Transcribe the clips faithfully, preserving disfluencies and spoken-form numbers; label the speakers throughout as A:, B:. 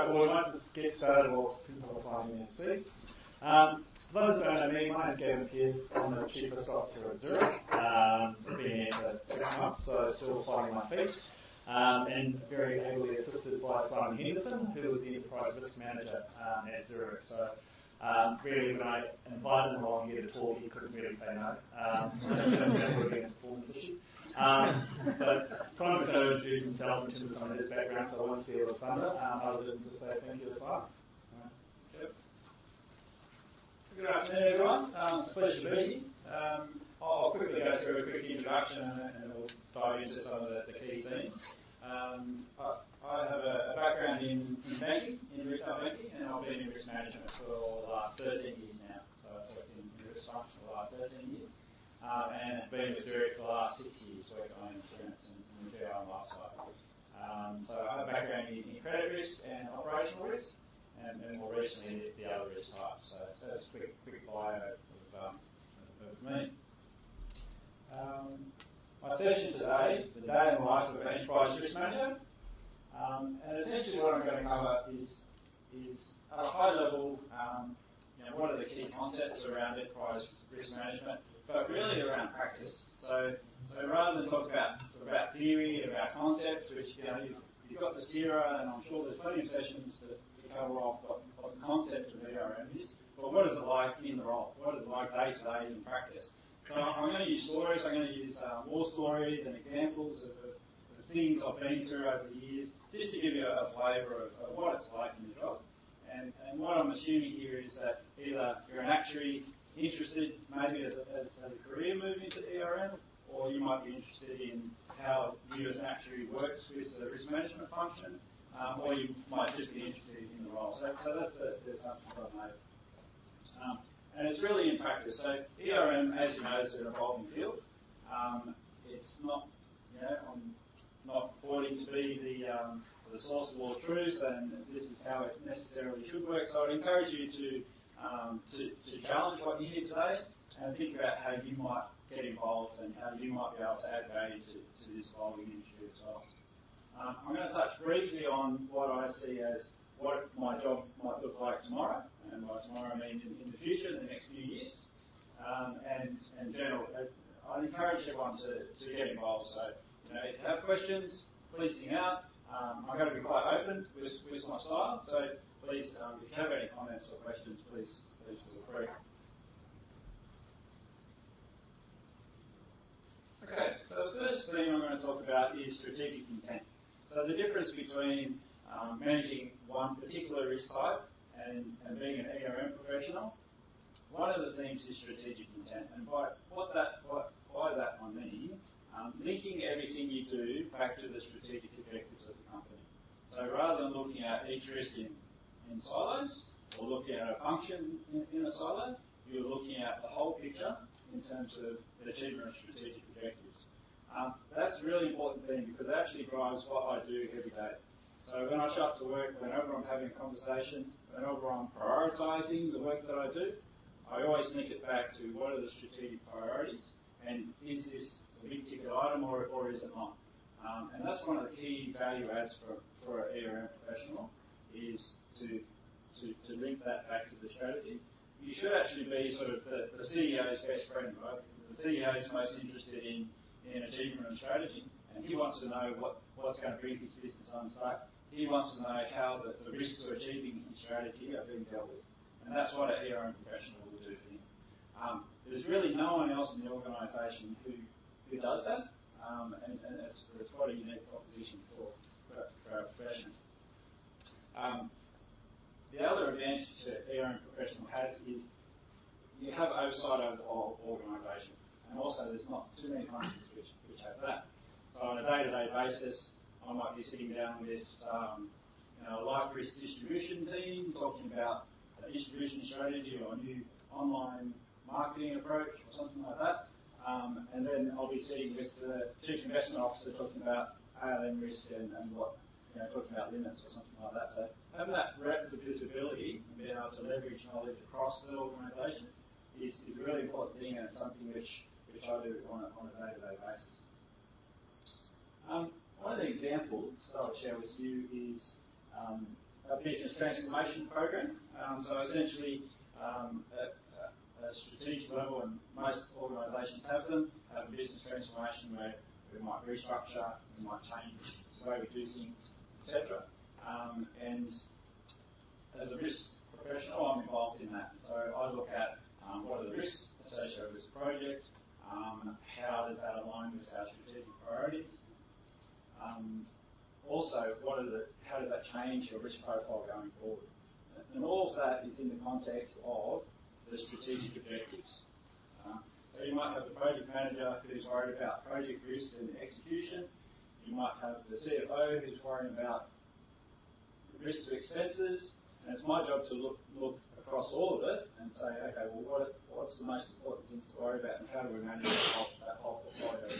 A: well, we might just get started while people are finding their seats. Um, for those who don't know me, my name's Gavin Pearce. I'm the Chief Risk Officer at Zurich. Um, I've been here for six months, so still finding my feet. Um, and very ably assisted by Simon Henderson, who is the Enterprise Risk Manager um, at Zurich. So um, really, when I invited him along here to talk, he couldn't really say no. Um, that would be a performance issue. Um, but Simon's going to introduce himself in terms of some of his background, so I won't steal his thunder, um, other than to say thank you to Simon.
B: Yep. Good afternoon, everyone. Um, it's a pleasure to be here. Um, I'll quickly go through a quick introduction and, and we'll dive into some of the, the key themes. Um, I, I have a, a background in, in banking, in retail banking, and I've been in risk management for the last thirteen years now. So I've worked in, in risk finance for the last thirteen years. Um, and been with Zurich for the last six years, working on insurance and, and G I and life cycle. Um, so I have a background in, in credit risk and operational risk, and, and more recently the other risk types. So, so that's a quick, quick bio of, um, of me. Um, my session today, the day in the life of an enterprise risk manager, um, and essentially what I'm going to cover is, is at a high level, um, you know, what are the key concepts around enterprise risk management, but really around practice. So, so rather than talk about about theory, about concepts, which you know you've, you've got the C I R A, and I'm sure there's plenty of sessions to, to cover off what, what the concept of E R M is. But what is it like in the role? What is it like day to day in practice? So I'm going to use stories. I'm going to use uh, war stories and examples of, of, of things I've been through over the years, just to give you a, a flavour of, of what it's like in the job. And, and what I'm assuming here is that either you're an actuary interested maybe as a, as, as a career move into E R M, or you might be interested in how you as an actuary works with the risk management function, um, or you might just be interested in the role. So, so that's the, the assumption I've made. Um, and it's really in practice. So E R M, as you know, is an evolving field. Um, it's not, you know, I'm not purporting to be the um, the source of all truth, and this is how it necessarily should work. So I'd encourage you to Um, to, to challenge what you hear today and think about how you might get involved and how you might be able to add value to, to this evolving industry as well. Um, I'm going to touch briefly on what I see as what my job might look like tomorrow, and by tomorrow I mean in, in the future, in the next few years. Um, and in general, I'd encourage everyone to, to get involved. So, you know, if you have questions, please sing out. Um, I'm going to be quite open with, with my style, so please, um, if you have any comments or questions, please, please feel free. Okay, so the first thing I'm going to talk about is strategic intent. So the difference between um, managing one particular risk type and, and being an E R M professional, one of the things is strategic intent. And by what that, what, by that I mean, um, linking everything you do back to the strategic objectives of the company. So rather than looking at each risk in in silos, or looking at a function in, in a silo, you're looking at the whole picture in terms of the achievement of strategic objectives. Um, that's a really important thing because it actually drives what I do every day. So when I show up to work, whenever I'm having a conversation, whenever I'm prioritising the work that I do, I always link it back to what are the strategic priorities, and is this a big ticket item or, or is it not? Um, and that's one of the key value adds for, for an E R M professional, is to, to, to link that back to the strategy. You should actually be sort of the, the C E O's best friend, right? The C E O is most interested in, in achievement and strategy, and he wants to know what, what's going to bring his business unstuck. He wants to know how the, the risks of achieving his strategy are being dealt with. And that's what an E R M professional will do for him. Um, there's really no one else in the organisation who, who does that, um, and, and it's, it's quite a unique proposition for, for, for our profession. Um, The other advantage that E R M professional has is you have oversight over the whole organisation, and also there's not too many functions which, which have that. So on a day-to-day basis, I might be sitting down with um, you know, a life risk distribution team talking about a distribution strategy or a new online marketing approach or something like that, um, and then I'll be sitting with the chief investment officer talking about A L M risk and, and what. You know, talking about limits or something like that. So having that breadth of visibility and being able to leverage knowledge across the organisation is, is a really important thing, and it's something which, which I do on a, on a day-to-day basis. Um, one of the examples that I'll share with you is um, a business transformation program. Um, so essentially, um, at a strategic level, and most organisations have them, have a business transformation where we might restructure, we might change the way we do things, et cetera. Um, and as a risk professional, I'm involved in that. So I look at um, what are the risks associated with the project, um, how does that align with our strategic priorities, um, also what are the, how does that change your risk profile going forward. And all of that is in the context of the strategic objectives. Uh, so you might have the project manager who's worried about project risk and execution. You might have the C F O who's worrying about risk to expenses. And it's my job to look look across all of it and say, okay, well, what what's the most important things to worry about, and how do we manage that whole, that whole portfolio?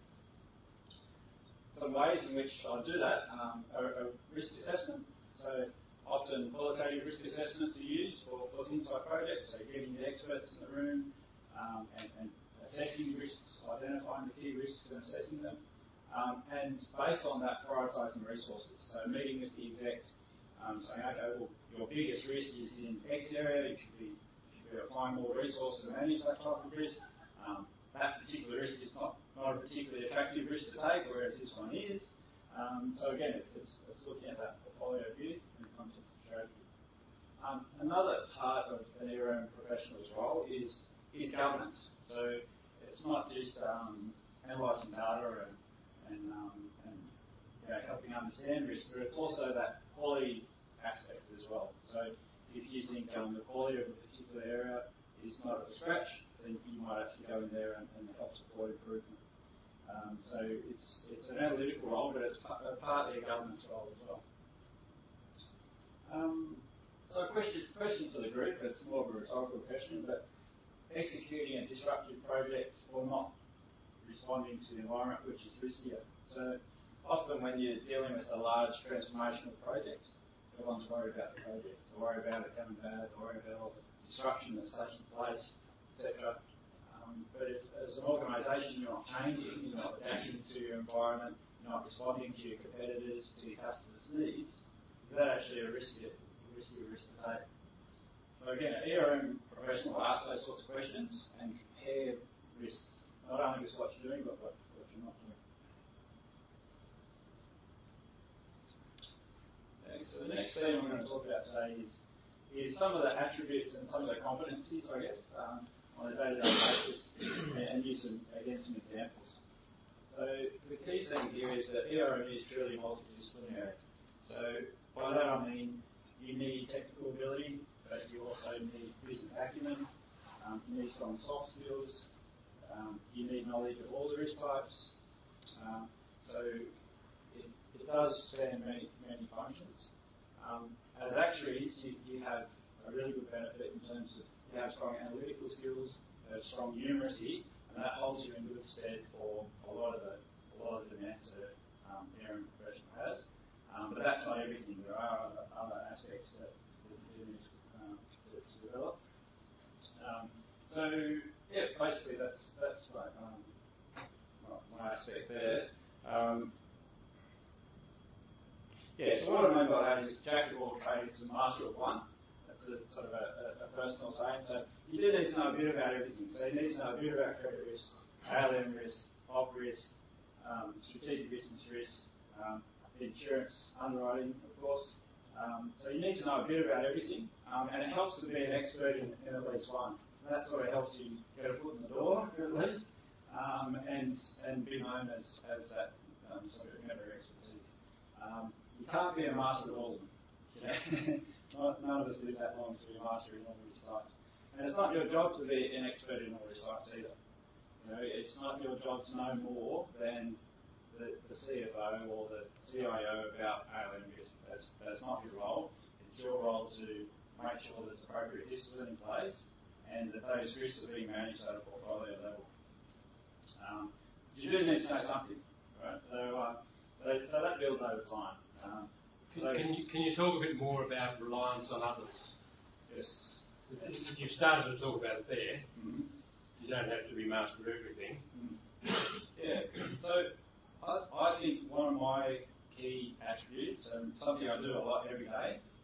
B: Some ways in which I do that um, are, are risk assessment. So often qualitative risk assessments are used for, for things like projects, so getting the experts in the room um, and, and assessing risks, identifying the key risks and assessing them. Um, and based on that, prioritising resources. So meeting with the execs, um, saying, okay, well, your biggest risk is in X area, you should be, you should be applying more resources to manage that type of risk. Um, that particular risk is not, not a particularly attractive risk to take, whereas this one is. Um, so again, it's, it's, it's looking at that portfolio view when it comes to strategy. Um, another part of an E R M professional's role is, is governance. So it's not just um, analysing data and, and, um, and you know, helping understand risk, but it's also that quality aspect as well. So if you think um, the quality of a particular area is not up to scratch, then you might actually go in there and, and help support improvement. Um, so it's it's an analytical role, but it's part, uh, partly a governance role as well. Um, so a question, question for the group, it's more of a rhetorical question, but executing a disruptive project or not responding to the environment, which is riskier. So often when you're dealing with a large transformational project, everyone's worried about the project, they're worried about it coming bad, they're worried about all the disruption that's taking place, et cetera. Um, but if, as an organisation, you're not changing, you're not adapting to your environment, you're not responding to your competitors, to your customers' needs, is that actually a riskier, riskier risk to take? So again, an E R M professional will ask those sorts of questions and compare risks, not only with what you're doing, but what, what you're not doing. Okay, so the next thing I'm going to talk about today is, is some of the attributes and some of the competencies, I guess, um, on a day-to-day basis, and use some, again, some examples. So the key thing here is that E R M is truly multidisciplinary. So by that I mean you need technical ability, but you also need business acumen, um, you need strong soft skills, um, you need knowledge of all the risk types. Um, so it, it does span many, many functions. Um, as actuaries, you, you have a really good benefit in terms of you have strong analytical skills, you have strong numeracy, and that holds you in good stead for a lot of the a lot of the demands that um, E R M professional has. Um, but that's not everything. There are other, other aspects that, that you do need to, um, to, to develop. Um, so yeah, basically that's that's my, um, my, my aspect there. Um, yeah. So what I mean by that is jack of all trades and master of one. That's a, sort of a, a, a personal saying. So you do need to know a bit about everything. So you need to know a bit about credit risk, A L M risk, op risk, um, strategic business risk, um, insurance underwriting, of course. Um, so you need to know a bit about everything, um, and it helps to be an expert in, in at least one. And that sort of helps you get a foot in the door, at least, um, and and be known as, as that um, subject matter expertise. Um, you can't be a master of all of them. You know? None of us live that long to be a master in all these sites. And it's not your job to be an expert in all these sites either. You know, it's not your job to know more than the, the C F O or the C I O about A L M risk. That's, that's not your role. It's your role to make sure there's appropriate discipline in place and that those risks are being managed at a portfolio level. Um, you do need to know something, right? So, uh, so, so that builds over time. Um,
C: Can, can, you, can you talk a bit more about reliance on others?
B: Yes.
C: You've started to talk about it there.
B: Mm-hmm.
C: You don't have to be master of everything.
B: Mm-hmm. Yeah. So I, I think one of my key attributes, and something I do a lot every day,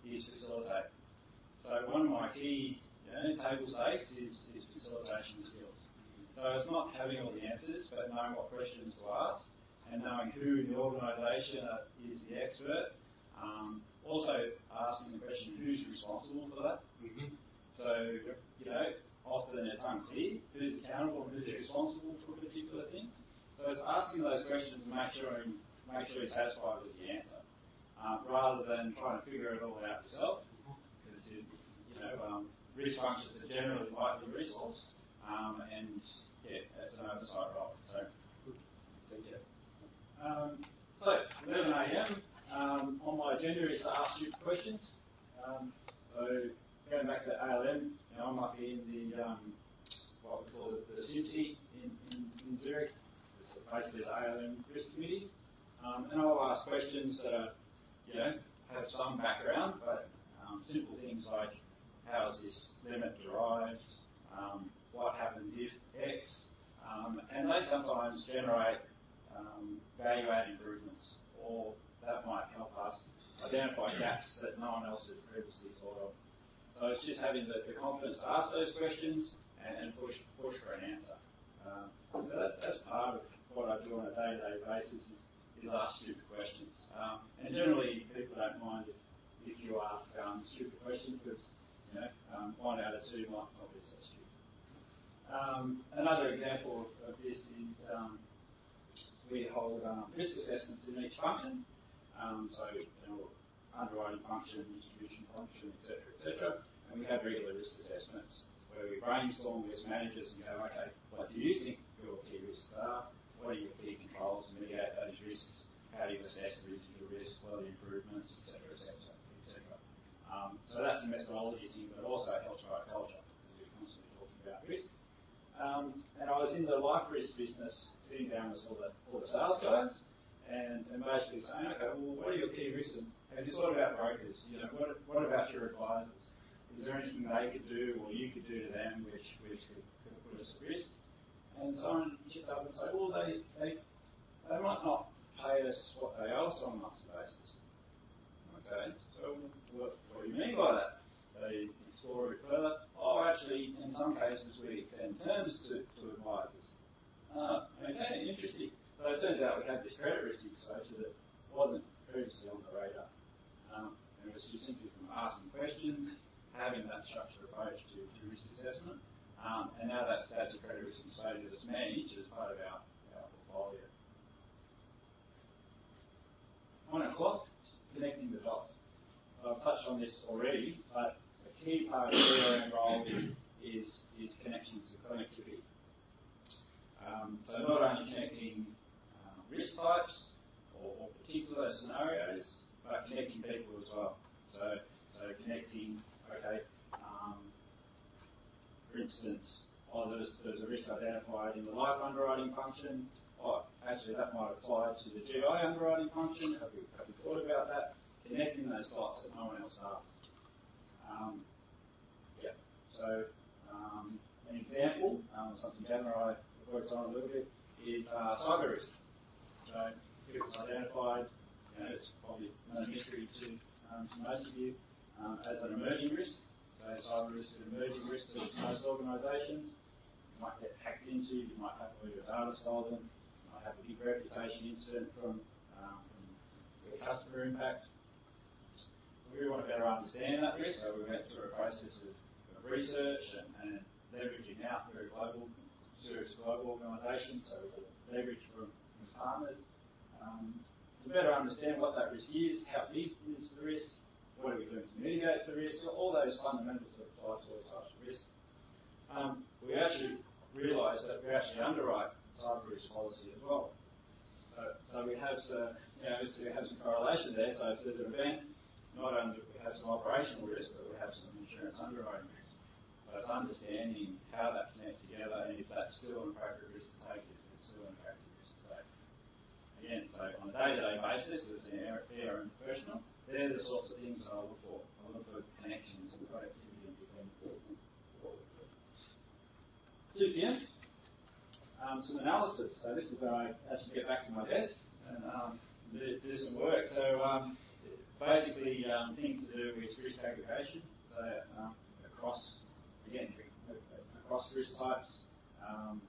B: is facilitate. So one of my key you know, table stakes is, is facilitation skills. So it's not having all the answers, but knowing what questions to ask and knowing who in the organisation is the expert. Um, also asking the question, who's responsible for that?
C: Mm-hmm.
B: So, you know, often it's unclear who's accountable and who's responsible for a particular thing. So it's asking those questions and make sure, make sure you're satisfied with the answer, um, rather than trying to figure it all out yourself. Because, you, you know, um, risk functions are generally lightly resourced, um, and, yeah, that's an oversight role. So, yeah. Um, so, eleven a m, um, on my agenda is to ask you questions. Um, so, going back to A L M, you know, I might be in the, um, what we call it, the S I M S I in, in, in Zurich, it's basically the A L M risk committee, um, and I'll ask questions that are, you know, have some background, but um, simple things like, how is this limit derived, um, what happens if X, um, and they sometimes generate um, value-add improvements, or that might help us identify gaps that no one else had previously thought of. So it's just having the, the confidence to ask those questions and, and push push for an answer. Um, so that's, that's part of what I do on a day-to-day basis is, is ask stupid questions. Um, and generally people don't mind if, if you ask um, stupid questions because you know um, one out of two might not be so stupid. Um, another example of, of this is um, we hold um, risk assessments in each function. Um, so you know, underwriting function, distribution function, et cetera, et cetera. And we have regular risk assessments where we brainstorm with managers and go, okay, what do you think your key risks are? What are your key controls to mitigate those risks? How do you assess residual risk, quality improvements, et cetera, et cetera, et cetera. Um, so that's a methodology thing, but also it helps our culture because we're constantly talking about risk. Um, and I was in the life risk business, sitting down with all the, all the sales guys, and, and basically saying, okay, well, what are your key risks? And have you thought about brokers? You know, what, what about your advisors? Is there anything they could do or you could do to them which, which could, could put us at risk? And someone chipped up and said, well, they, they, they might not pay us what they owe us on a monthly basis. Okay, so what, what do you mean by that? They explore it further. Oh, actually, in some cases, we extend terms to, to advisors. Uh, okay, interesting. So it turns out we had this credit risk exposure that wasn't previously on the radar. Um, and it was just simply from asking questions, having that structured approach to, to risk assessment, um, and now that's, that's a credit risk exposure that's managed as part of our, our portfolio. One o'clock, connecting the dots. I've touched on this already, but a key part of our role is, is, is connections and connectivity. Um, so not only connecting um, risk types or, or particular scenarios, but connecting people as well. So, so connecting, okay, um, for instance, oh, there's, there's a risk identified in the life underwriting function. Oh, actually, that might apply to the G I underwriting function. Have we, have we thought about that? Connecting those dots that no one else does. Um, yeah. So, um, an example, um, something Gavin and I worked on a little bit, is uh, cyber risk. So, if it's identified, you know, it's probably no mystery to, um, to most of you, um, as an emerging risk. So, cyber risk is an emerging risk to most organisations. You might get hacked into, you might have all your data stolen, you might have a big reputation incident from, um, from your customer impact. We want to better understand that risk, so we went through a process of, of research and, and leveraging out. We're a global, Zurich's a global organisation, so we leverage from, from partners um, to better understand what that risk is, how big is the risk, what are we doing to mitigate the risk, all those fundamentals that apply to all types of risk. Um, we actually realised that we actually underwrite cyber risk policy as well. So, so we have some, you know, we have some correlation there. So if there's an event, not only do we have some operational risk, but we have some insurance underwriting risk. So it's understanding how that connects together and if that's still an appropriate risk to take, if it's still an appropriate risk to take. Again, so on a day-to-day basis, as an A R M professional, they're the sorts of things that I look for. I look for connections and productivity between two P M, um, some analysis. So this is where I actually get back to my desk and um, do, do some work. So um, basically um, things to do with risk aggregation, so um, across, again, across risk types, um,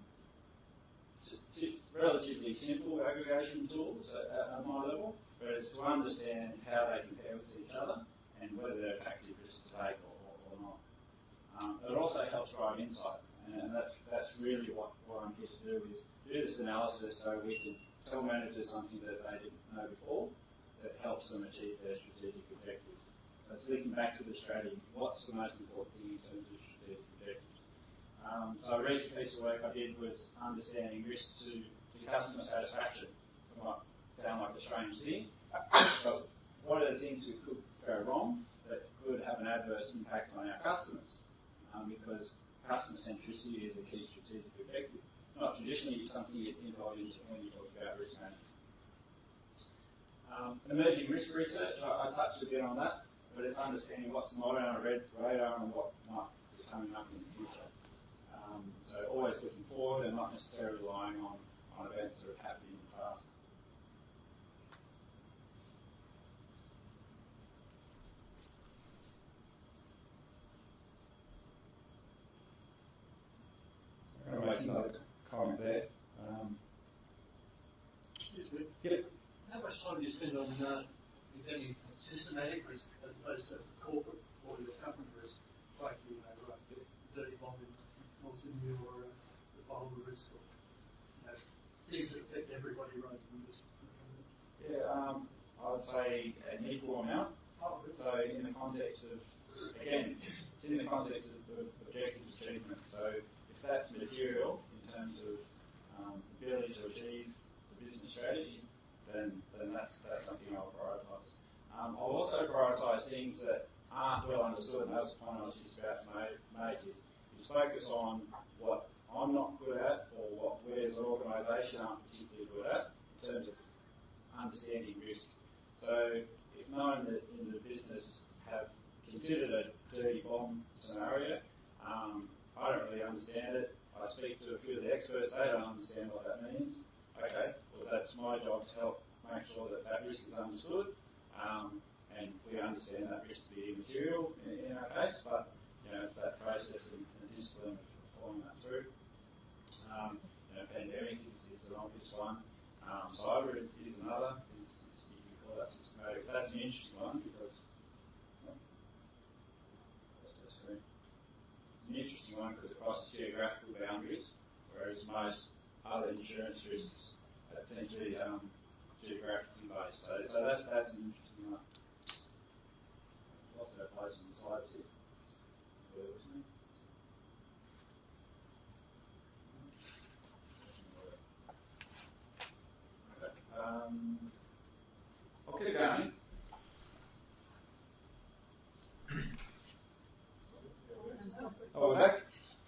B: relatively simple aggregation tools at, at my level, but it's to understand how they compare with each other and whether they're effective risks to take or, or, or not. Um, it also helps drive insight, and that's that's really what, what I'm here to do, is do this analysis so we can tell managers something that they didn't know before that helps them achieve their strategic objectives. So it's linking back to the strategy, what's the most important thing in terms of strategic objectives? Um, so a recent piece of work I did was understanding risk to, to customer satisfaction. It might sound like a strange thing, but what are the things that could go wrong that could have an adverse impact on our customers? Um, because customer centricity is a key strategic objective. Not traditionally something you think of when you talk about risk management. Um, emerging risk research, I, I touched a bit on that, but it's understanding what's not on a red radar and what might be coming up in the future. Um, so always looking forward and not necessarily relying on, on events that have happened in the past. I'm going to make another comment there. Um,
D: Excuse me.
B: Yep.
D: How much time do you spend on, uh, if any, systematic risk as opposed to corporate or your company risk, like you know, like the dirty bomb in North Sydney or uh, the Boulder risk, or you know, things that affect everybody rather than just.
B: Yeah, um, I would say an equal amount. So in the context of, again, it's in the context of the objective achievement. So if that's material in terms of um, ability to achieve the business strategy, then then that's that's something I'll prioritise. Um, I'll also prioritise things that aren't well understood, and that's the point I was just about to make, is, is focus on what I'm not good at or what we as an organisation aren't particularly good at in terms of understanding risk. So if no one in the business have considered a dirty bomb scenario, um, I don't really understand it. I speak to a few of the experts, they don't understand what that means. Okay, well that's my job to help make sure that that risk is understood, um, and we understand that risk to be immaterial in, in our case, but you know, it's that process and, and discipline of following that through. Um, you know, pandemic is, is an obvious one. Um, cyber is, is another. Is, is, you can call that systematic. That's an interesting one because well, that's, that's great. It's an interesting one because it crosses geographical boundaries, whereas most other insurance risks are essentially um, geographically based. So, so that's that's an interesting one. Lots of our place on the slides here. Bear with me. Um, I'll keep going. Oh, we're back?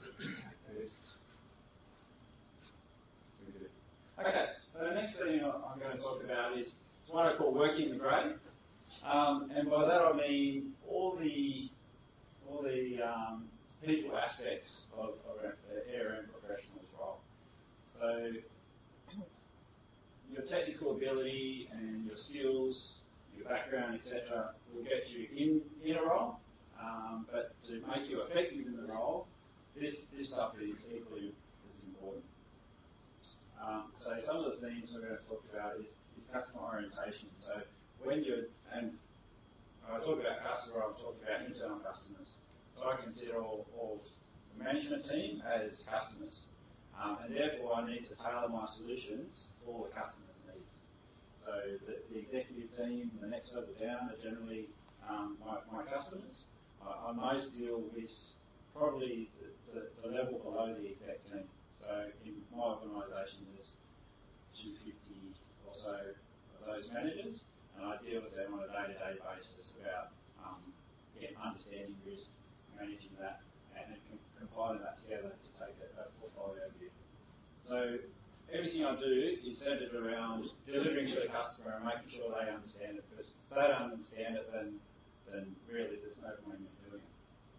B: Okay, so the next thing I'm going to talk about is what I call working the grey. Um, and by that I mean all the all the um, people aspects of, of an A R M professional's role. So your technical ability and your skills, your background, et cetera, will get you in, in a role, um, but to make you effective in the role, this, this stuff is equally as important. Um, so some of the themes we're going to talk about is, is customer orientation. So when you're, and when I talk about customer, I'm talking about internal customers. So I consider all, all the management team as customers. Um, and therefore, I need to tailor my solutions for the customer's needs. So the, the executive team, the next level down, are generally um, my, my customers. I, I most deal with probably the, the, the level below the exec team. So in my organisation, there's two hundred fifty or so of those managers, and I deal with them on a day-to-day basis about um, yeah, understanding risk, managing that, and com- compiling that together to take a, a portfolio view. So everything I do is centred around delivering to the customer and making sure they understand it, because if they don't understand it, then then really there's no point in doing it.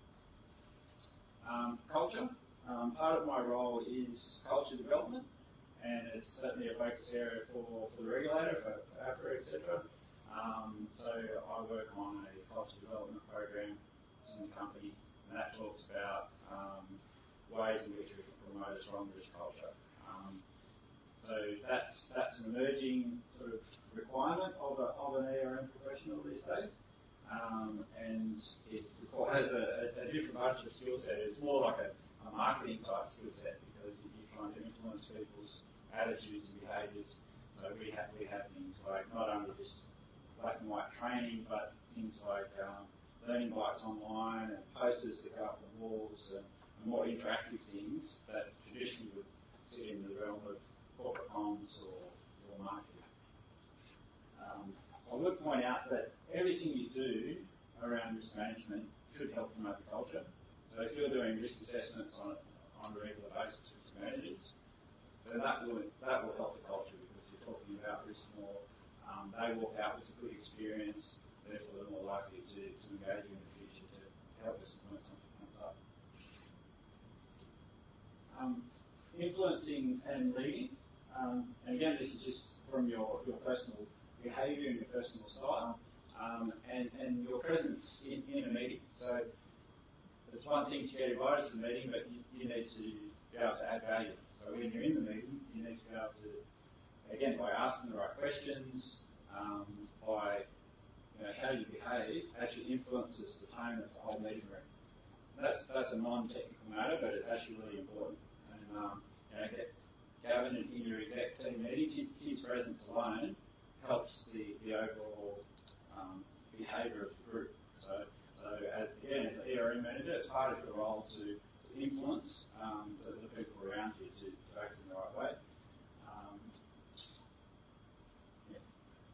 B: Um, culture. Um, part of my role is culture development, and it's certainly a focus area for, for the regulator, for APRA, et cetera. Um, so I work on a culture development program in the company, and that talks about um, ways in which we can promote a strong risk culture. Um, so that's that's an emerging sort of requirement of, a, of an E R M professional these days. Um, and it has a, a, a different bunch of skill set. It's more like a, a marketing type skill set because you're trying to influence people's attitudes and behaviours. So we have we have things like not only just black and white training, but things like um, learning bites online and posters that go up on walls and, and more interactive things that traditionally would sit in the realm of corporate comms or, or marketing. Um, I would point out that everything you do around risk management should help promote the culture. So if you're doing risk assessments on a, on a regular basis with risk managers, then that will that will help the culture because you're talking about risk more. Um, they walk out with a good experience, therefore they're more likely to, to engage you in the future to help us when something comes up. Um, influencing and leading. Um, and again, this is just from your, your personal behaviour and your personal style, um, and, and your presence in, in a meeting. So it's one thing to get invited to the meeting, but you, you need to be able to add value. So when you're in the meeting, you need to be able to, again, by asking the right questions, um, by you know, how you behave, actually influences the tone of the whole meeting room. That's that's a non-technical matter, but it's actually really important. And um, you know, Gavin, in your exec team meetings, his presence alone helps the, the overall um, behaviour of the group. So, so as, again, as an E R M manager, it's part of your role to, to influence um, the, the people around you to, to act in the right way. Um, yeah.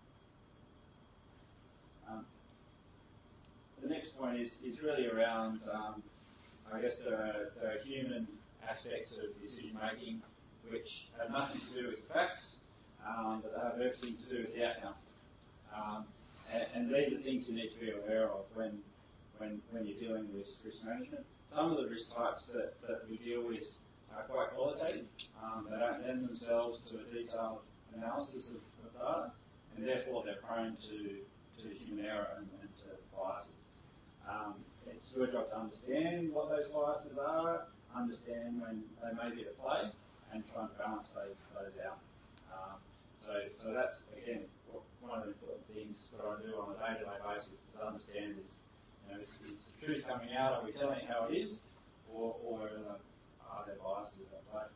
B: um, the next point is, is really around, um, I guess, there are, there are human aspects of decision making which have nothing to do with the facts, um, but they have everything to do with the outcome. Um, and, and these are things you need to be aware of when, when, when you're dealing with risk management. Some of the risk types that, that we deal with are quite qualitative. Um, they don't lend themselves to a detailed analysis of, of data, and therefore they're prone to, to human error and, and to biases. Um, it's your job to understand what those biases are, understand when they may be at play, and try and balance those, those out. Um, so, so that's, again, one of the important things that I do on a day-to-day basis is to understand is, you know, is, is the truth coming out, are we telling it how it is, or, or uh, are there biases at play?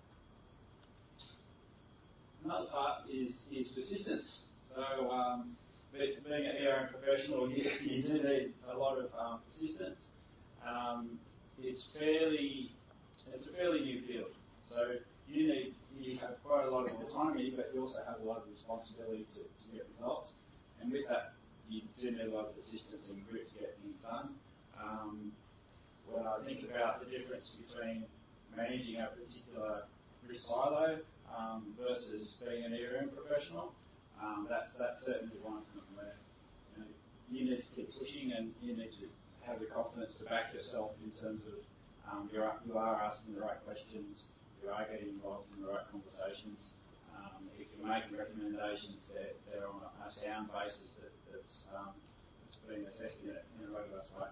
B: Another part is, is persistence. So, um, being an E R M professional, you, you do need a lot of um, persistence. Um, it's fairly, it's a fairly new field. So you need, you have quite a lot of autonomy, but you also have a lot of responsibility to, to get results. And with that, you do need a lot of persistence and grit to get things done. Um, when I think about the difference between managing a particular risk silo um, versus being an E R M professional, um, that's that's certainly one thing where you know, you need to keep pushing and you need to have the confidence to back yourself in terms of um, you're, you are asking the right questions. You are getting involved in the right conversations. Um, if you're making recommendations, they're, they're on a, a sound basis that, that's, um, that's being assessed in a, in a robust way.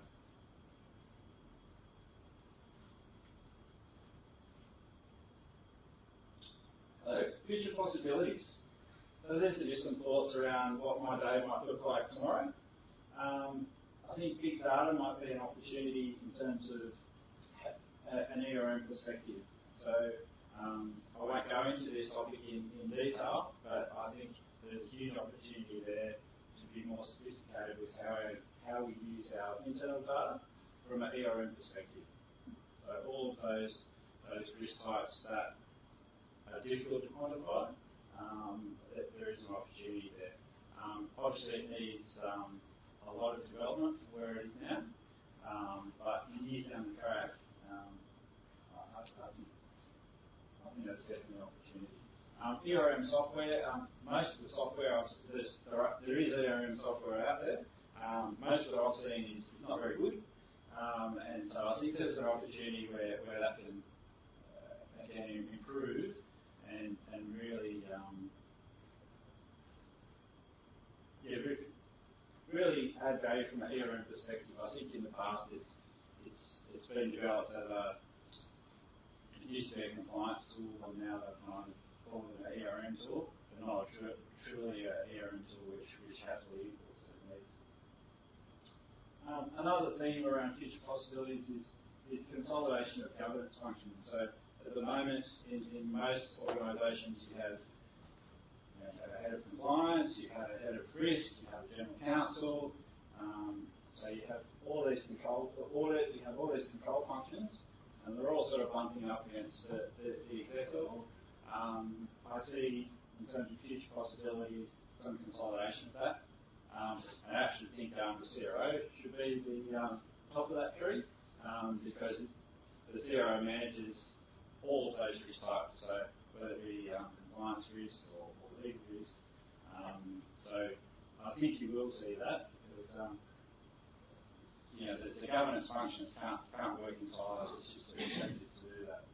B: So, future possibilities. So these are just some thoughts around what my day might look like tomorrow. Um, I think big data might be an opportunity in terms of a, an E R M perspective. So um, I won't go into this topic in, in detail, but I think there's a huge opportunity there to be more sophisticated with how, how we use our internal data from an E R M perspective. So all of those, those risk types that are difficult to quantify, um, there is an opportunity there. Um, obviously it needs um, a lot of development from where it is now, um, but years down the track, um, I, I think I think that's definitely an opportunity. Um, E R M software, um, most of the software, there, are, there is E R M software out there. Um, most of what I've seen is not very good. Um, and so I think there's an opportunity where, where that can, uh, again, improve and, and really, um, yeah, really add value from an E R M perspective. I think in the past it's it's it's been developed as a it used to be a compliance tool, and now they've kind of called it an E R M tool, but not a tr- truly an E R M tool which which has all the inputs that it needs. Um, another theme around future possibilities is is consolidation of governance functions. So at the moment, in, in most organisations, you have You have a head of compliance, you have a head of risk, you have a general counsel, um, so you have all these control, audit, you have all these control functions, and they're all sort of bumping up against the, the, the exec level. Um, I see, in terms of future possibilities, some consolidation of that. Um, I actually think um, the C R O should be the um, top of that tree, um, because the C R O manages all of those risk types, so whether it be um, compliance risk or, or legal risk. Um, so I think you will see that because um, you know, the, the governance functions can't can't work in silos. It's just too expensive to do that.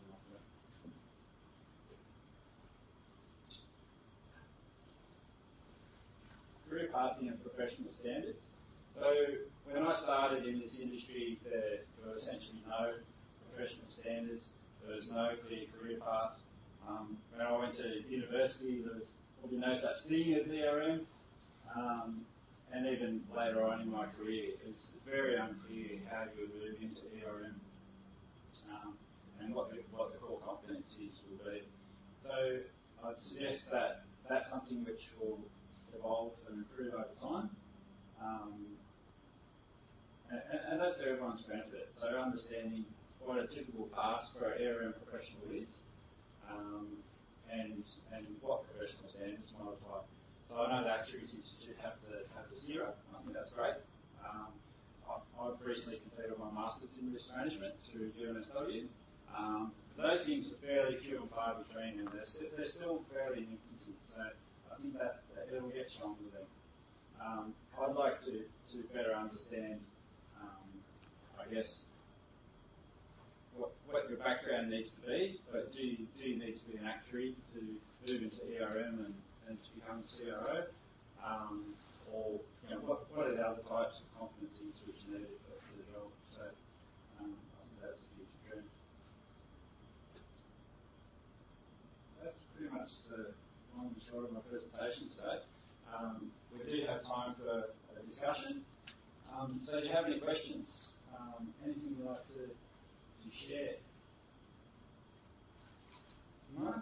B: Career pathing and professional standards. So when I started in this industry, there, there were essentially no professional standards. There was no clear career path. Um, when I went to university, there was probably no such thing as E R M. Um, and even later on in my career, it was very unclear how you would move into E R M um, and what the, what the core competencies will be. So I'd suggest that that's something which will evolve and improve over time. Um, and, and that's to everyone's benefit. So understanding what a typical path for an E R M professional is, um, and and what professional standards might apply. So I know the Actuaries Institute have the have the zero. I think that's great. Um, I've, I've recently completed my Masters in Risk Management through U N S W. Um, those things are fairly few and far between, and they're, st- they're still fairly in infancy. So I think that, that it'll get stronger then. Um, I'd like to, to better understand, um, I guess, what, what your background needs to be, but do you, do you need to be an actuary to move into E R M and, and to become a C R O? Um, or you know, what, what are the other types of competencies which are needed for, for the job? So um, I think that's a future trend. That's pretty much the long and short of my presentation today. Um, we do have time for a discussion. Um, so do you have any questions? Um, anything you'd like to, to share? No?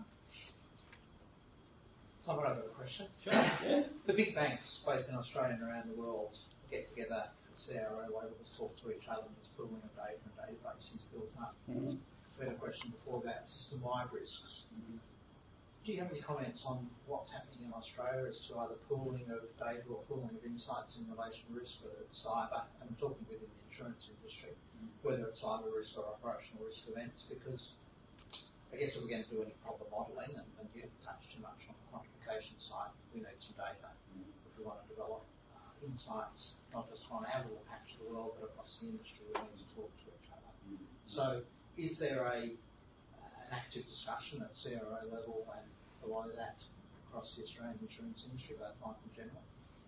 E: Someone I've got a question.
B: Sure, yeah.
E: The big banks, both in Australia and around the world, get together at C R O levels, talk to each other, and there's pooling of data and databases built up.
B: Mm-hmm.
E: We had a question before about system-wide risks.
B: Mm-hmm.
E: Do you have any comments on what's happening in Australia as to either pooling of data or pooling of insights in relation to risk, whether it's cyber, and I'm talking within the insurance industry, mm-hmm. whether it's cyber risk or operational risk events, because I guess if we're going to do any proper modelling, and, and you haven't touched too much on the quantification side, we need some data mm-hmm. if we want to develop uh, insights, not just on our little patch of the world, but across the industry. We need to talk to each other. Mm-hmm. So is there a an active discussion at C R O level and below that across the Australian insurance industry, both life and general?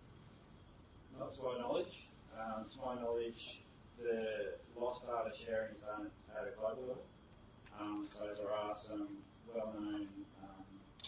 B: Not to my knowledge. Um, to my knowledge, the loss data sharing is done at a global level. Um, so there are some well-known um,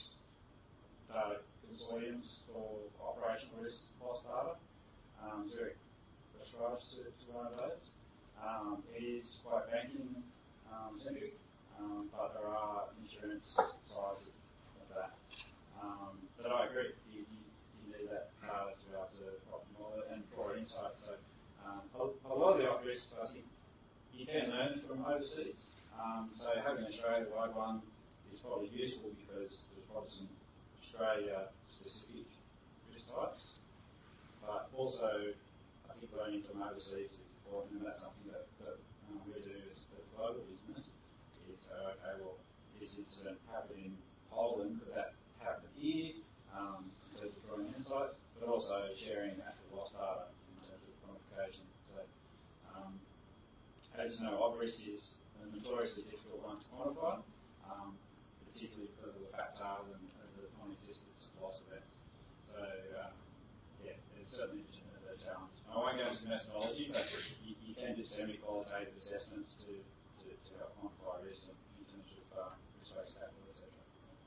B: data consortiums for operational risk loss data. Um, Zurich prescribes to, to one of those. Um, it is quite banking um, centric. Um, but there are insurance sides of that. Um, but I agree, you, you, you need that data to be able to optimal it and draw insight. So um, a, a lot of the op risks, I think, you can learn from overseas. Um, so having an Australia-wide one is probably useful because there's probably some Australia-specific risk types. But also, I think learning from overseas is important, and that's something that, that um, we do as, as a global business. So, okay, well, this incident happened in Poland, could that happen here, um, in terms of drawing insights, but also sharing actual loss data in terms of quantification. So, um, as you know, op risk is a notoriously difficult one to quantify, um, particularly because of the factors and, and the non-existence of loss events. So, um, yeah, it's certainly interesting that the challenge. I won't go into methodology, but you, you can do semi-qualitative assessments to, to, to help quantify risk in, in terms of uh, risk-based capital, et cetera.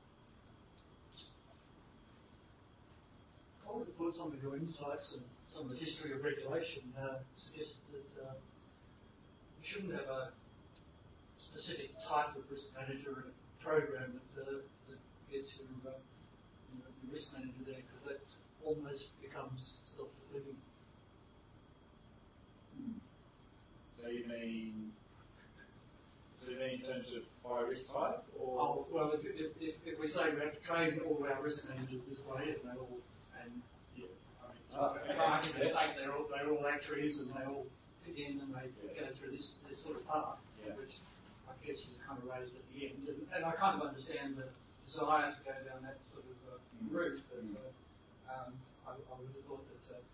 D: I would have thought some of your insights and some of the history of regulation uh, suggested that uh, we shouldn't have a specific type of risk manager and a program that, uh, that gets your, uh, you know, your risk manager there, because that almost becomes self-defeating.
B: Hmm. So you mean, so you mean in terms of by risk type, or?
D: Oh, well, if, if, if, if we say we have to train all our risk managers this way, and they all, and yeah, I mean,
B: Oh,
D: for argument's sake, they're all they're all actuaries and they all fit in and they yeah. go through this this sort of path,
B: yeah.
D: which I guess you kind of raised at the end, and, and I kind of understand the desire to go down that sort of uh, mm. route, but
B: mm.
D: uh, um, I, I would have thought that uh,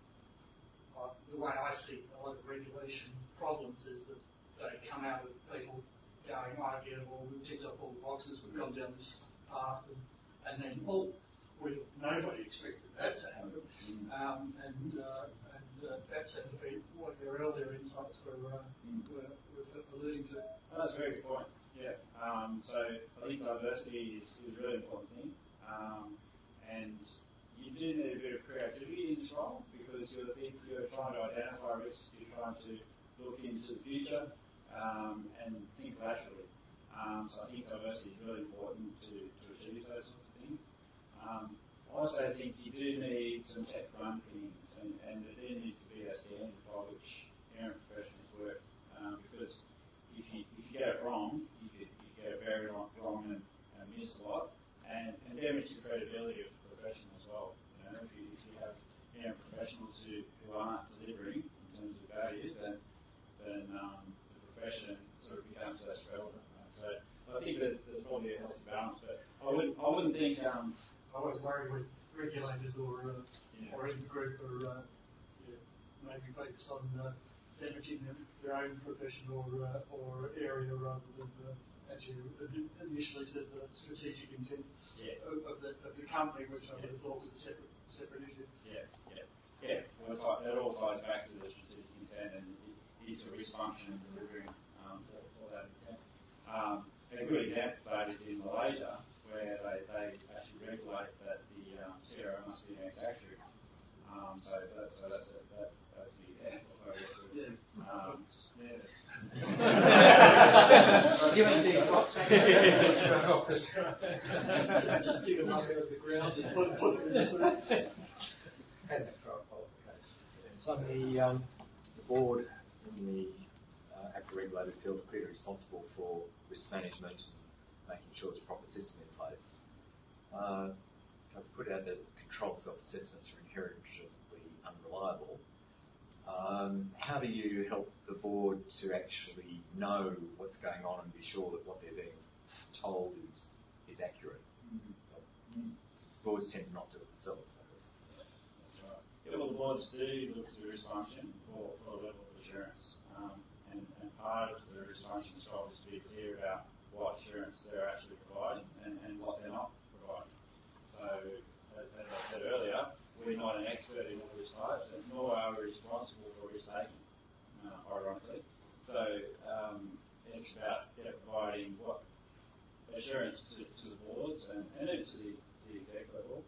D: uh, the way I see a lot of regulation problems is that they come out of people going, oh yeah, well, we've ticked off all the boxes, we've gone down this path, and, and then, oh, we, nobody expected that to happen.
B: Mm.
D: Um, and uh, and uh, that seemed to be what your earlier insights were, uh,
B: mm.
D: were, were alluding to.
B: Oh, that's a very good point. Yeah. Um, so I think diversity is, is a really important thing. Um, and you do need a bit of creativity in this role, because you're, you're trying to identify risks, you're trying to look into the future um, and think laterally. Um, so I think diversity is really important to, to achieve those sorts of things. Um, I also think you do need some technical underpinnings, and, and there needs to be a standard by which errant professionals work, um, because if you, if you get it wrong, you could, you get it very wrong, wrong and, and miss a lot, and, and damage the credibility of the profession as well. You know, if you, if you have errant professionals who, who aren't delivering in terms of value, then, then um, the profession sort of becomes less relevant. Right? So I think that there's probably a healthy balance, but I wouldn't, I wouldn't think. Um,
D: I was worried with regulators or uh,
B: yeah.
D: or in the group are uh, yeah, maybe focused on uh, damaging their, their own profession or uh, or area rather than uh, as you initially said, the strategic intent
B: yeah.
D: of, of the of the company, which I would have thought was a separate separate issue.
B: Yeah, yeah, yeah. Well, it all ties back to the strategic intent, and it's a risk function delivering um, for, for that intent. Um, a good example of that is in Malaysia, where they, they actually regulate that the um, C R O must be an ex-actuary. Um, so, that, so that's, a, that's that's the example. I guess.
D: Yeah.
B: Um, yeah.
E: You want to see a clock?
D: Just dig them up out of the ground and put, put them in the sea.
E: Hasn't got qualifications.
F: So the, um, the board and the uh, APRA regulator feel clearly responsible for risk management and making sure there's a proper system in place. Uh, I've put out that control self-assessments are inherently unreliable. Um, how do you help the board to actually know what's going on and be sure that what they're being told is is accurate? Mm-hmm. So, mm-hmm. Boards tend to not do it themselves. So.
B: That's right. Yeah, well, the boards do look to the risk function for, for a level of assurance, um, and, and part of the risk function's job is to be clear about what assurance they're actually providing and, and what they're not providing. So, as, as I said earlier, we're not an expert in all risk types, and nor are we responsible for risk taking, uh, ironically. So, um, it's about yeah, providing what assurance to, to the boards and, and even to the, the exec level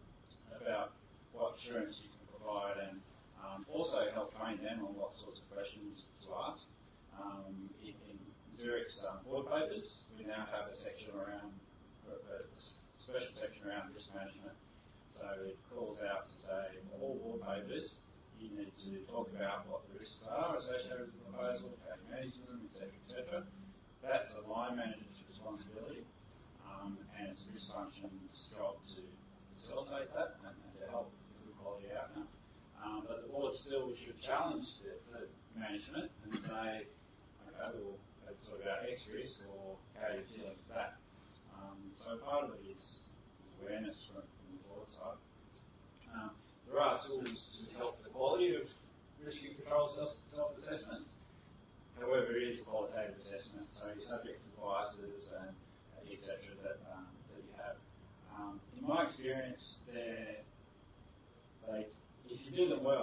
B: about what assurance you can provide, and um, also help train them on what sorts of questions to ask. Um, in, in Zurich's um, board papers, we now have a section around, a special section around risk management. So it calls out to say, in all board papers, you need to talk about what the risks are associated with the proposal, how you manage them, et cetera, et cetera. That's a line manager's responsibility, um, and it's a risk function's job to facilitate that and, and to help with good quality outcome. Um, but the board still should challenge the, the management and say, okay, well, that's sort of about X risk, or how you're dealing with that. Um, so part of it is awareness from, from the board side. Um, there are tools to help the quality of risk and control self, self-assessments. However, it is a qualitative assessment, so you're subject to biases and uh, et cetera that, um, that you have. Um, in my experience, they, if you do them well, they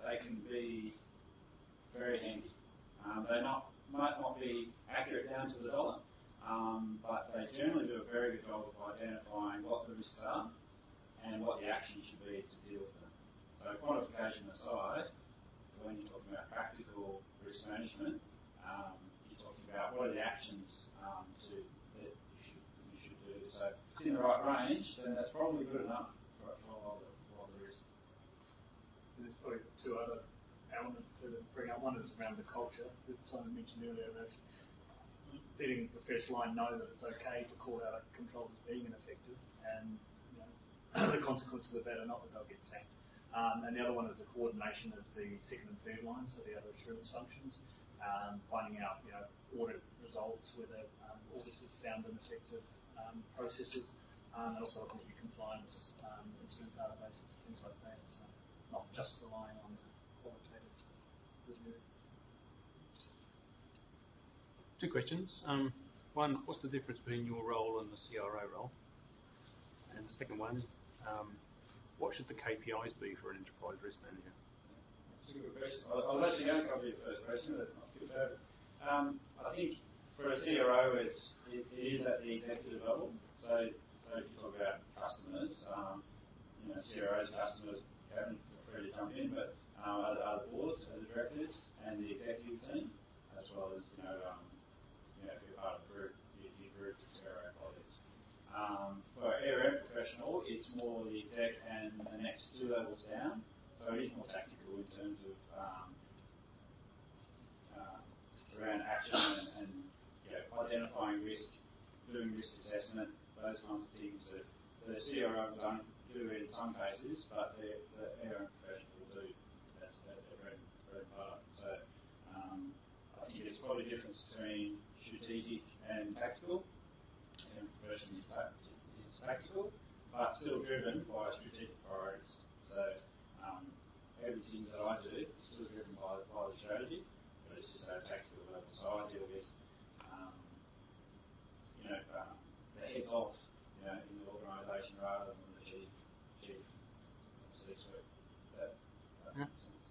B: they can be very handy. Um, they not, might not be accurate down to the dollar, um, but they generally do a very good job of identifying what the risks are and what the action should be to deal with them. So quantification aside, when you're talking about practical risk management, um, you're talking about what are the actions um, to, that you should, you should do. So if it's in the right range, then that's probably good enough for, for a lot of, a lot of the risk.
G: There's probably two other elements to bring up. One is around the culture that Simon mentioned earlier. That letting the first line know that it's okay to call out a control as being ineffective, and you know, the consequences of that are not that they'll get sacked. Um, and the other one is the coordination of the second and third line, so the other assurance functions, um, finding out you know audit results, whether um, audits have found ineffective um, processes, um, and also looking at your compliance um, incident databases, things like that. So not just relying on the qualitative review.
H: Two questions. Um, one, what's the difference between your role and the C R O role? And the second one, um, what should the K P Is be for an enterprise risk manager?
B: That's a good question. I was actually going to cover your first question, but I'll skip it over. Um, I think for a C R O, it's, it, it is at the executive level. So, so if you talk about customers, um, you know, C R Os, customers, Kevin, feel free to jump in, but um, other, other boards, other directors, and the executive team, as well as, you know, um, you know, if you're part of the group, your, your group of C R O colleagues. Um, for A R M professional, it's more the exec and the next two levels down, so it is more tactical in terms of um, uh, around action and, and you know, identifying risk, doing risk assessment, those kinds of things that the C R O don't do in some cases, but the, the A R M professional will do. That's, that's their bread, bread and butter. So um, I think there's probably a difference between strategic and tactical. And profession is, ta- is tactical, but still driven by strategic priorities. So um, everything that I do is still driven by, by the strategy, but it's just at a tactical level. So I deal with, um, you know, um, the heads of, you know, in the organisation rather than the chief, chief C-suite. That, that makes sense.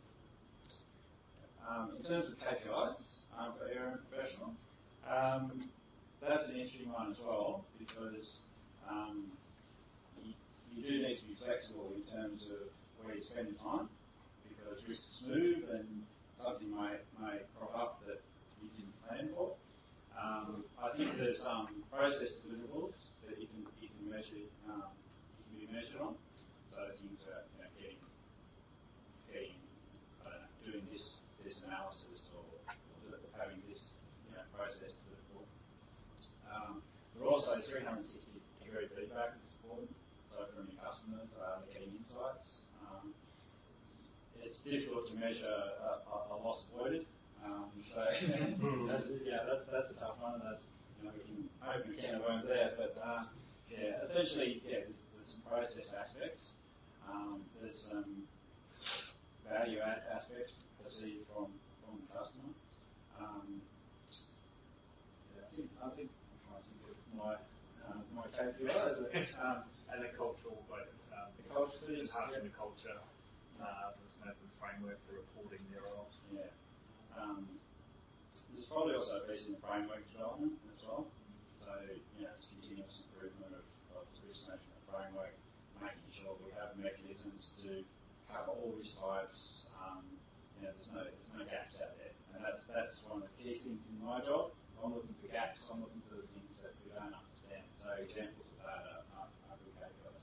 B: Um, in terms of K P Is um, for A R M professional, um, that's an interesting one as well, because um, you, you do need to be flexible in terms of where you spend your time, because risks move and something may, may crop up that you didn't plan for. Um, I think there's some process deliverables that you can you can measure um, you can be measured on. So things are you know, getting getting I don't know doing this this analysis or, or having this you know process deliverable. Um, but also three sixty degree feedback is important. So from your customers, uh, they're getting insights. Um, it's difficult to measure a, a, a loss avoided. Um, so that's, yeah, that's that's a tough one. That's you know we can open a can of worms there, but uh, yeah, essentially yeah, there's, there's some process aspects. Um, there's some value add aspects perceived from from the customer. Um, yeah, I think I think. My um, my K P Is um,
G: and the cultural, like, um,
B: the culture is
G: enhancing the culture. Uh, there's an open framework for reporting thereof.
B: Yeah. Um, there's probably also a piece in the framework development as well. So you know, it's continuous improvement of, of the risk management framework, making sure we have mechanisms to cover all risk types. Um, you know, there's no there's no gaps out there, and that's that's one of the key things in my job. I'm looking for gaps. I'm looking for the things that we don't understand. So examples of that are, are, are good K P Is.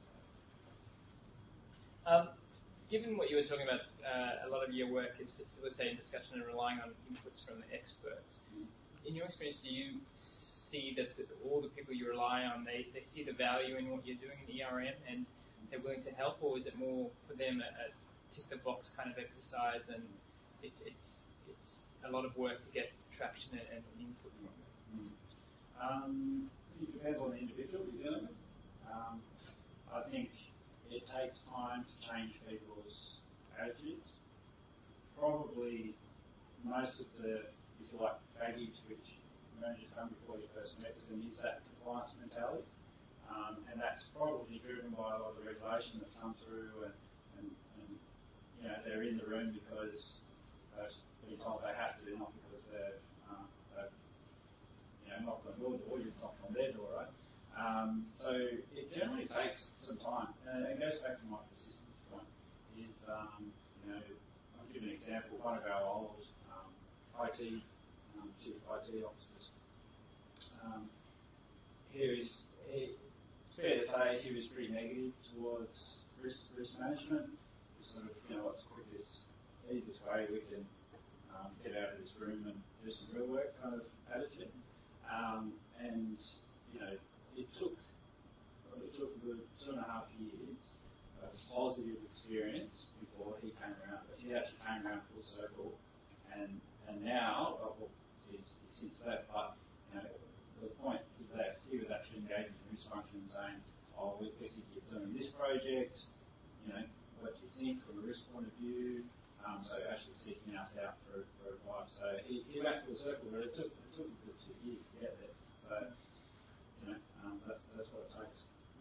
I: Um, given what you were talking about, uh, a lot of your work is facilitating discussion and relying on inputs from the experts. Mm. In your experience, do you see that the, all the people you rely on, they, they see the value in what you're doing in E R M and they're willing to help, or is it more for them a, a tick the box kind of exercise and it's it's it's a lot of work to get traction and, and input from it?
B: Mm. Um, it depends on the individual you're dealing with. Um, I think it takes time to change people's attitudes. Probably most of the, if you like, baggage which managers come before you first met them is that compliance mentality. Um, and that's probably driven by a lot of the regulation that's come through and, and, and you know, they're in the room because they've been told they have to, not because they've, um, they've you know, knocked on your door, you've knocked on their door, right? Um, so it generally takes some time, and it goes back to my persistence point. Is um, you know, I'll give you an example. One of our old um, I T um, chief I T officers. Um, he was, he, it's fair to say he was pretty negative towards risk risk management. Sort of, you know, what's the quickest, easiest way we can um, get out of this room and do some real work kind of attitude. Um, and you know, it took it took a good two and a half years of positive experience before he came around. But he actually came around full circle, and and now, well, he's, he's since left. But you know, the point he left, he was actually engaging in risk function, saying, "Oh, we we think you're doing this project. You know, what do you think from a risk point of view?" Um, so actually seeking us out for, for advice. So he, he went full circle, but it took it took a good two years to get there. So you know, um, that's that's what it takes.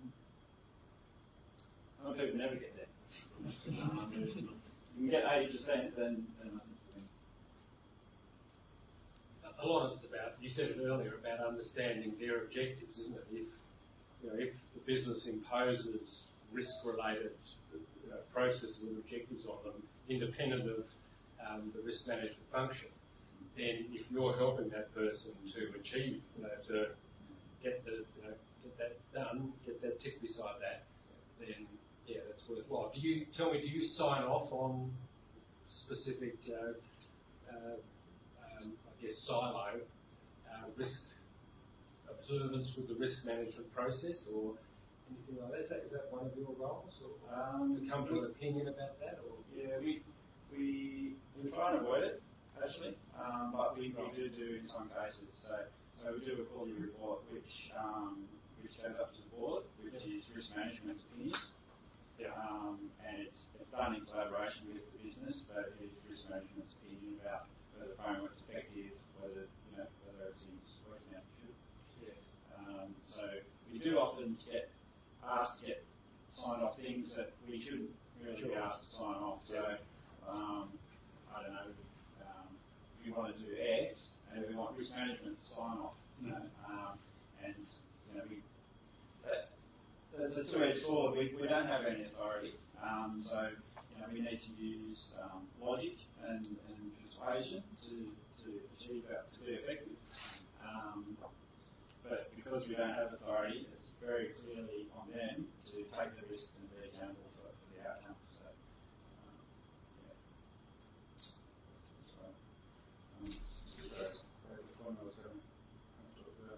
B: Some people never get there. um, you can get eighty percent, then then nothing's doing.
C: A lot of it's about, you said it earlier, about understanding their objectives, isn't it? If you know, if the business imposes risk-related you know, processes and objectives on them, independent of um, the risk management function, then if you're helping that person to achieve, you know, to get the, you know, get that done, get that tick beside that, then yeah, that's worthwhile. Do you tell me? Do you sign off on specific, you know, uh, um, I guess silo uh, risk observance with the risk management process, or anything like that? Is that, is that one of your roles, or
B: Um,
C: to come to an opinion about that? Or
B: yeah, we we we try and avoid it actually, um, but we, we do do in some cases. So so we do a quarterly report which um, which goes up to the board, which is risk management's opinion.
C: yeah,
B: Um, and it's, it's done in collaboration with the business, but it is risk management's opinion about whether the framework's effective, whether you know whether everything's working out as it should.
C: yes,
B: Um, so we do often get asked to get signed off things that we shouldn't really be asked to sign off. So um, I don't know, um, we want to do X, and we want risk management to sign off. You know, um, and you know we. That, It's a two-edged sword. We, we don't have any authority, um, so you know we need to use um, logic and, and persuasion to, to achieve that, to be effective. Um, but because we don't have authority, it's very clearly on them to take the risks and be accountable for, for the outcome. So, um, yeah. So, um, that's the point I was going to talk about.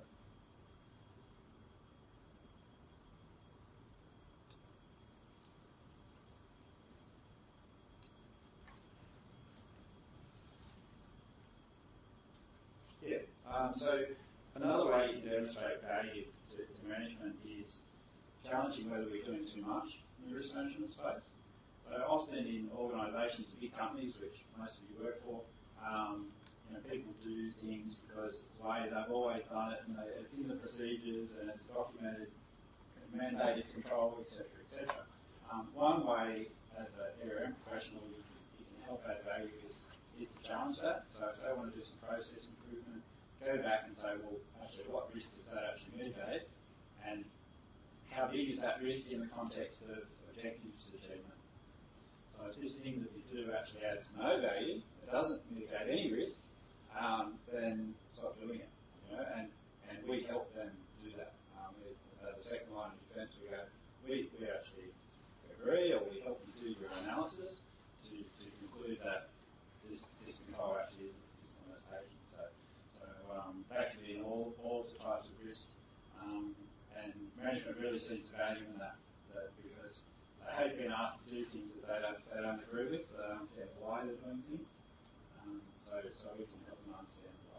B: Yeah. Um, so another way you can demonstrate value to, to management is challenging whether we're doing too much in the risk management space. So often in organisations, big companies, which most of you work for, um, you know, people do things because it's the way they've always done it, and they, it's in the procedures and it's documented, mandated control, et cetera, et cetera. Um, one way, as an area professional, you can, you can help add value is is to challenge that. So if they want to do some process improvement, go back and say, well, actually, what risk does that actually mitigate? And how big is that risk in the context of objectives achievement? So if this thing that you do actually adds no value, it doesn't mitigate any risk, um, then stop doing it. You know, and, and we help them do that. Um, we, uh, the second line of defence, we go, we, we actually agree, or we help you do your analysis to, to conclude that This, this control actually is one that's taking. So, so um, that can be in all, all types of risk, um, and management really sees the value in that, that because they hate being asked to do things that they don't, they don't agree with, they don't understand why they're doing things. Um, so, so we can help them understand why.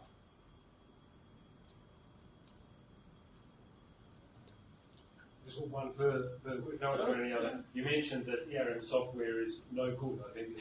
C: Just one further, further quick note or any other. You mentioned that Yaren software is no good, I think.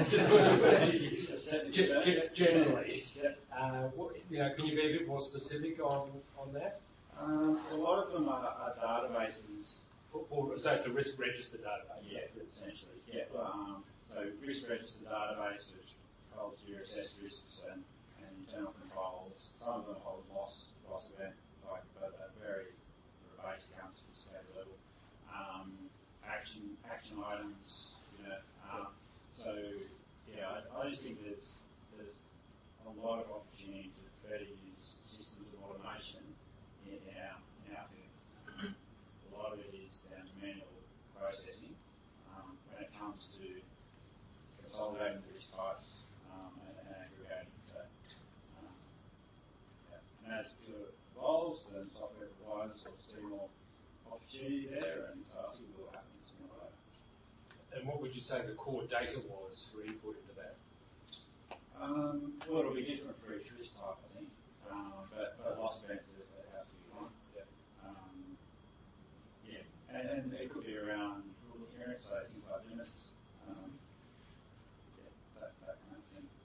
C: Generally. Uh, what, you know, can you be a bit more specific on, on that?
B: Um, a lot of them are, are databases.
C: For, for, so it's a risk register database.
B: Yeah, essentially. Yeah. Um, so so risk register database which holds your assessed risks and, and internal controls. Some of them hold loss loss event, like but at very basic unsophisticated level. Um, action action items, you know. Um, so yeah, I, I just think there's there's a lot of opportunity to better use systems of automation in, in our in our field. A lot of it is down to manual processing um, when it comes to consolidating the risk types um, and, and aggregating. So, um, yeah. And as it evolves, then software providers will see more opportunity there, and so I think it will happen sooner or later.
C: And what would you say the core data was for input into that?
B: Um, well, it'll be different for each risk type, I think, um, but, but loss events that have to be one.
C: Yeah.
B: Um, yeah, and, and it could be around rule of clearance, so things like limits, um, yeah, that, that kind of thing.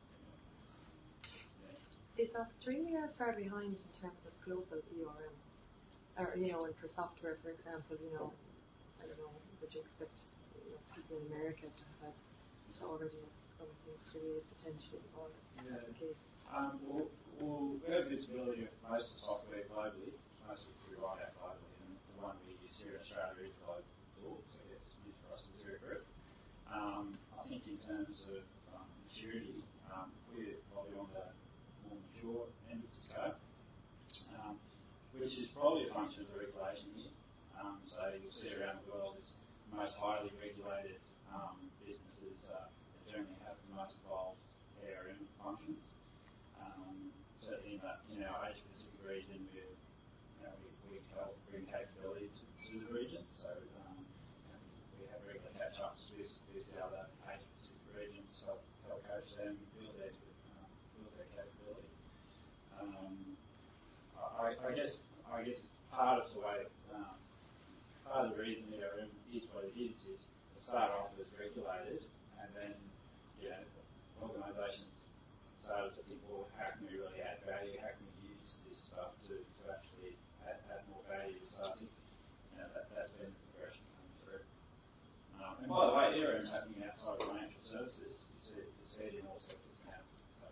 B: Yeah.
J: Is Australia far behind in terms of global E R M? Or, you know, and for software, for example, you know, I don't know, would you expect you know, people in America to have to already have some things to read potentially, or is that the case?
B: Um, we'll, we'll, we have visibility of most of the software globally, most of it we write out globally, and the one we use here in Australia is a global tool, so it's used for us as a group. Um, I think in terms of um, maturity, um, we're probably on the more mature end of the scale. Um, which is probably a function of the regulation here. Um, so you'll see around the world, it's the most highly regulated um, businesses uh, that generally have the most involved A R M functions. Um, certainly in, that, in our Asia Pacific region, we, you know, we, we help bring capability to, to the region. So um, you know, we have regular catch-ups with, with the other Asia Pacific regions, help, help coach them, build their, um, build their capability. Um, I, I guess I guess part of the way, um, part of the reason the E R M is what it is is it started off as regulated, and then you know organisations started to think, well, how can we really add value? How can we use this stuff to, to actually add, add more value? So I think you know that, that's been the progression coming through. Um, and by the way, E R M is happening outside of financial services. It's, it's heading in all sectors now. So,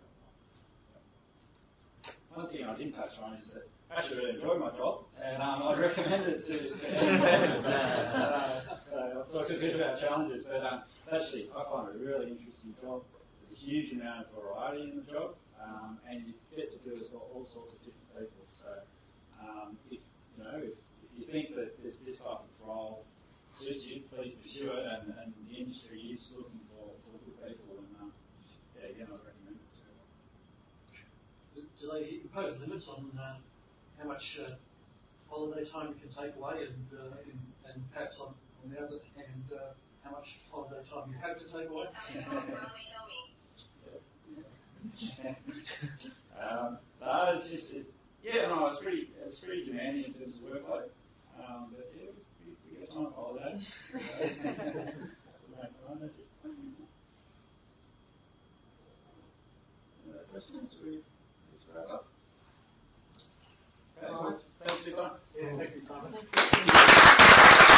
B: one thing I didn't touch on is that I actually really enjoy my job, and um, I'd recommend it to, to anyone. uh, so I've talked a bit about challenges, but um, actually I find it a really interesting job. There's a huge amount of variety in the job, um, and you get to do this with all sorts of different people. So um, if you know if, if you think that this, this type of role suits you, please pursue it, and, and the industry is looking for, for good people, and um, yeah, again, I'd recommend it to everyone.
D: Do they impose limits on uh, how much uh, holiday time you can take away, and uh, in, and perhaps on, on the other hand, uh, how much holiday time you have to take away?
B: um, no, it's just it, yeah, no, it's pretty it's pretty demanding in terms of workload. Um, but yeah, we, we get time for holiday. Any other questions? We let's wrap up. Okay, well, thanks for your time.
G: Yeah, thank you, Simon.
J: Thank you.